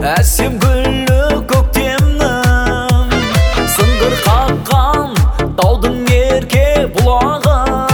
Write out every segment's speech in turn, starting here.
әсем гүлі көктемнің, сыңғыр қаққан таудың ерке бұлағы.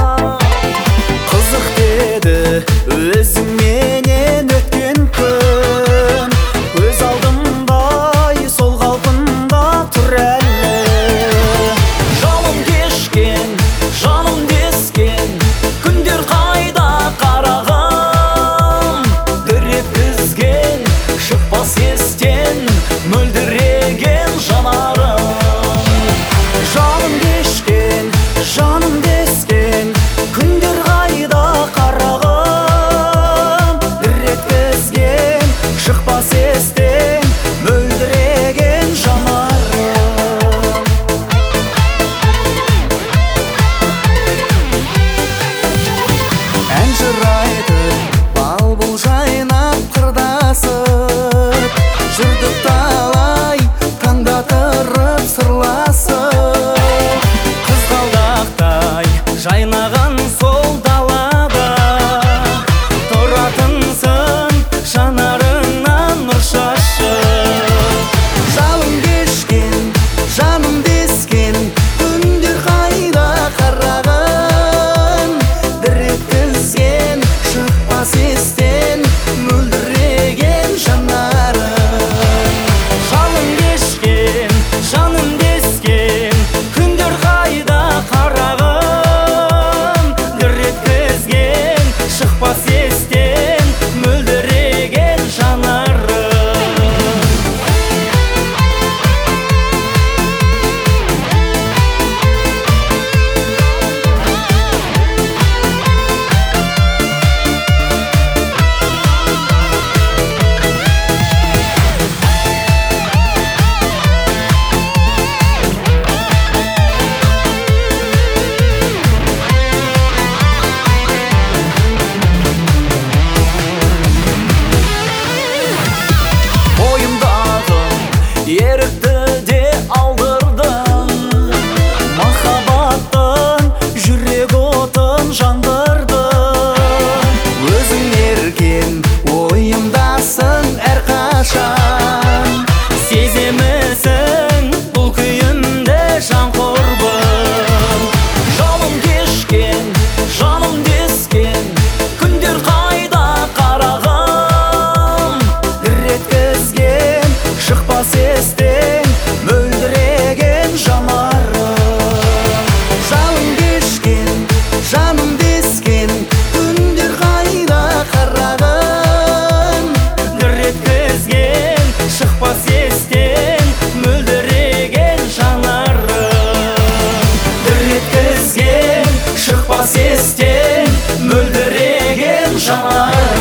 Қызық деді өзіңменен өткен күн, көз алдымдай сол қалпында тұр әлі. Жалын кешкен, жаным дескен, күндер қайда қарағым? Дір еткізген, шықпас естен, мөлдіреген жанарым. Жалын кешкен, жаным дескен, күндер қайда қарағым? Дір еткізген, шықпас естен, мөлдіреген жанарым. Ән жырайтып, бал-бұл жайнап қырдасып, жүрдік талай таңдатырып сырласып. Қызғалдақтай жайнаған сол далада, тұратынсың жанарыңнан нұр шашып. Жалын кешкен, жаным дескен, күндер қайда қарағым? Дір еткізген, шықпас естен, мөлдіреген жанарым. Жалын кешкен, жаным дескен, күндер қайда қарағым? Дір еткізген, шықпас естен, мөлдіреген жанарым. Ерікті де алдырдың, махаббаттың жүрек отын жандырдың. Өзің ерген ойымдасың әрқашан, сеземісің бұл күйімде жан құрбым. Жалын кешкен, жаным дескен, күндер қайда қарағым? Дір еткізген, шықпас естен, мөлдіреген жанарым. Жалын кешкен, жаным дескен, күндер қайда қарағым? Дір еткізген, шықпас естен, мөлдіреген жанарым. Дір еткізген, шықпас естен, мөлдіреген жанарым.